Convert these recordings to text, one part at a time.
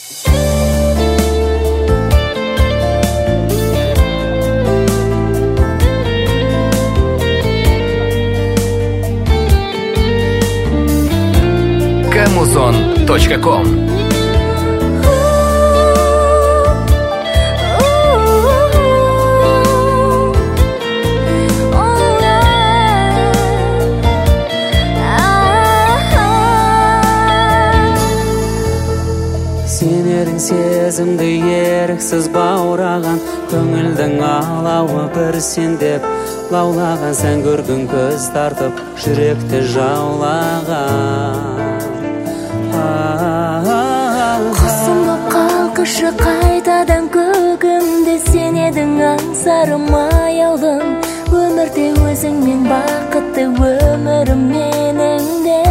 Камузон.ком. Сенерің сезімді еріксіз баураған, көңілдің алауы бір сен деп лаулаған, сән көргін көз тартып жүректі жаулаған. Құсым боп қалқышы қайтадан көгімде, сен едің аңсарым аяулым, өмірде өзіңмен бақытты өмірім менің де.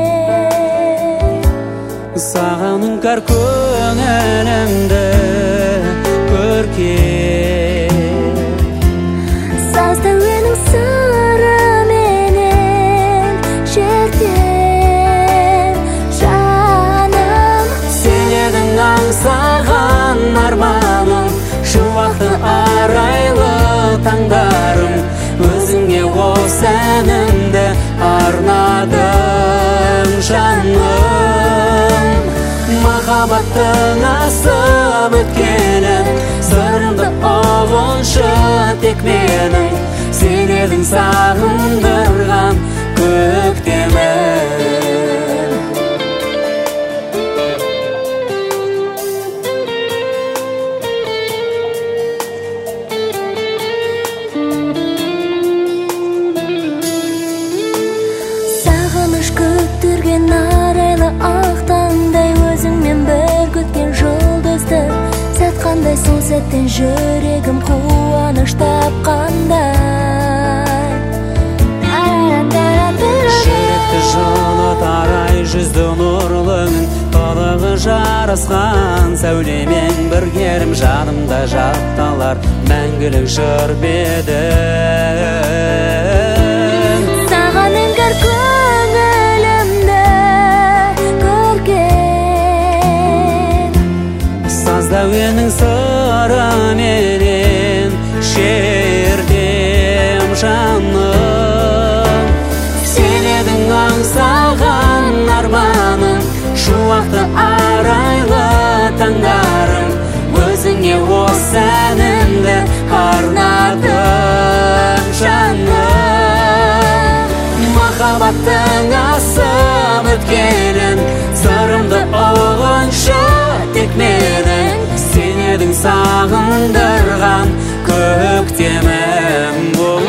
Саған үңкәр көңілімді көркем, сазда өнің сыры менен шертем жаным. Сен едің аңсаған арманым, шуақты арайлы таңдарым, өзіңе осы әнімді арнадым жаным. Махаббаттың асып өткенін сырымды ұғыншы тек менің, сен едің сағындырған көктемім. Сағыныш күттірген арайлы ақтаңдай, өзіңмен бір күткен жұлдызды сатқандай, сол сәттен жүрегім қуаныш тапқандай. Жүректі жылы тарай жүзді нұрлыңын, толығы жарасқан сәулемен біргерім, жанымда жатталар мәңгілік жыр бедің. Саған үңкәр көңілімді көркем, сазда өнің сыры менен шертем жаным. Сен едің аңсаған арманым, шуақты арайлы таңдарым, өзіңе осы әнімді арнадым жаным. Махаббаттың асып өткенін сырымды ұғыншы тек менің, сен едің сағындырған көктемім.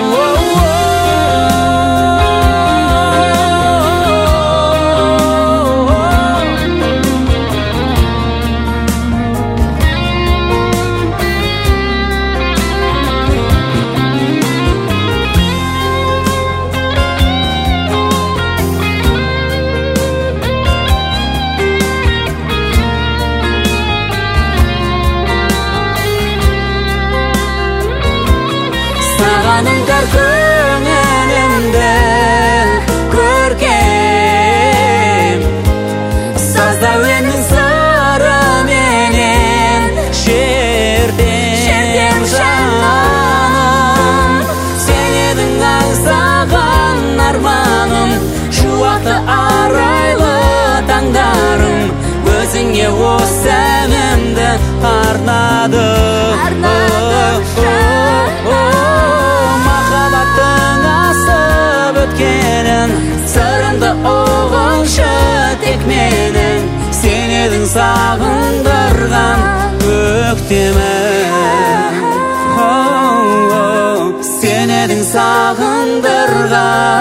Саған үңкәр көңілімді көркем, сазда өнің сыры менен шертем жаным. Сен едің аңсаған арманым, шуақты арайлы таңдарым, өзіңе осы әнімді арнадым. Махаббаттың асып өткенін сырымды ұғыншы тек менің, сен едің сағындырған көктемім. Сен едің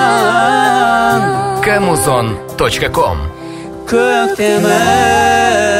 сағындырған Камузон.ком. көктемім.